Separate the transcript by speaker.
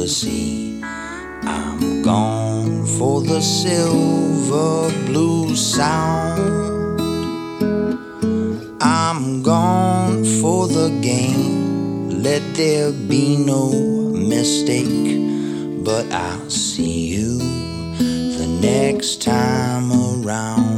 Speaker 1: the sea. I'm gone for the silver blue sound. I'm gone for the game. Let there be no mistake. But I'll see you the next time around.